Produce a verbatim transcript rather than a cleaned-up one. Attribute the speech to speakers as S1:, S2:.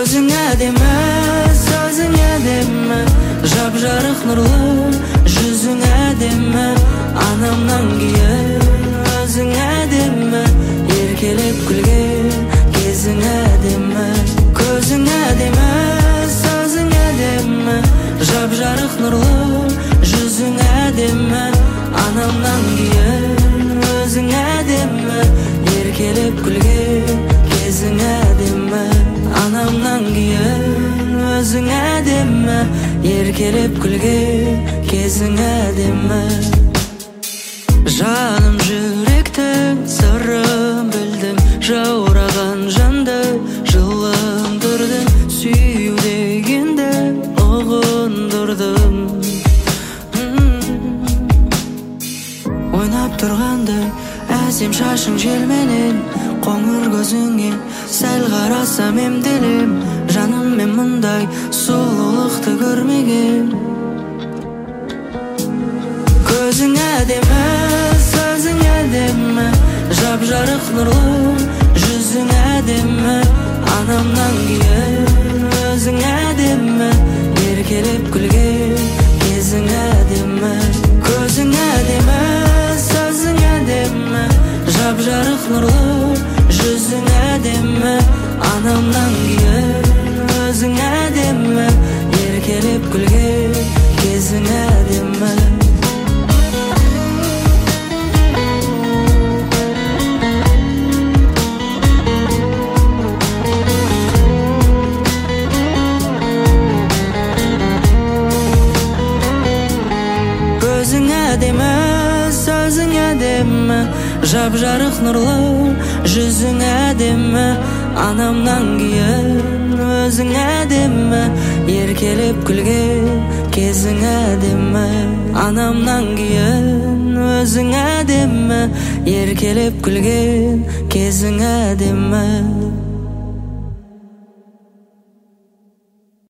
S1: Көзің әдемі, сөзің әдемі, жап-жарық нұрлы, жүзің әдемі, анамнан кейін өзің әдемі, еркелеп күлген кезің әдемі. Көзің әдемі, сөзің әдемі, жап-жарық нұрлы, жүзің әдемі, анамнан кейін өзің әдемі, еркелеп күлген кезің әдемі. Анамнан кейін өзің әдемі, еркелеп күлген кезің әдемі. Жаным жүректің сырын білдің, жаураған жанды жылындырдың, сүю дегенді ұғындырдың. Ойнап тұрғандай әсем шашың желменен, қоңыр көзіңе сәл қарасам емделем. Жаным мен мұндай сұлулықты көрмеген. Көзің әдемі, сөзің әдемі, жап-жарық нұрлы, жүзің әдемі, анамнан кейін өзің әдемі, еркелеп күлген кезің әдемі. Көзің әдемі, сөзің әдемі, жап-жарық нұрлы, жүзің әдемі, анамнан кейін өзің әдемі, еркелеп күлген кезің әдемі. Көзің әдемі, сөзің әдемі, жап-жарық нұрлы, жүзің әдемі, анамнан кейін өзің әдемі, еркелеп күлген кезің әдемі. Анамнан кейін өзің әдемі, еркелеп күлген кезің әдемі.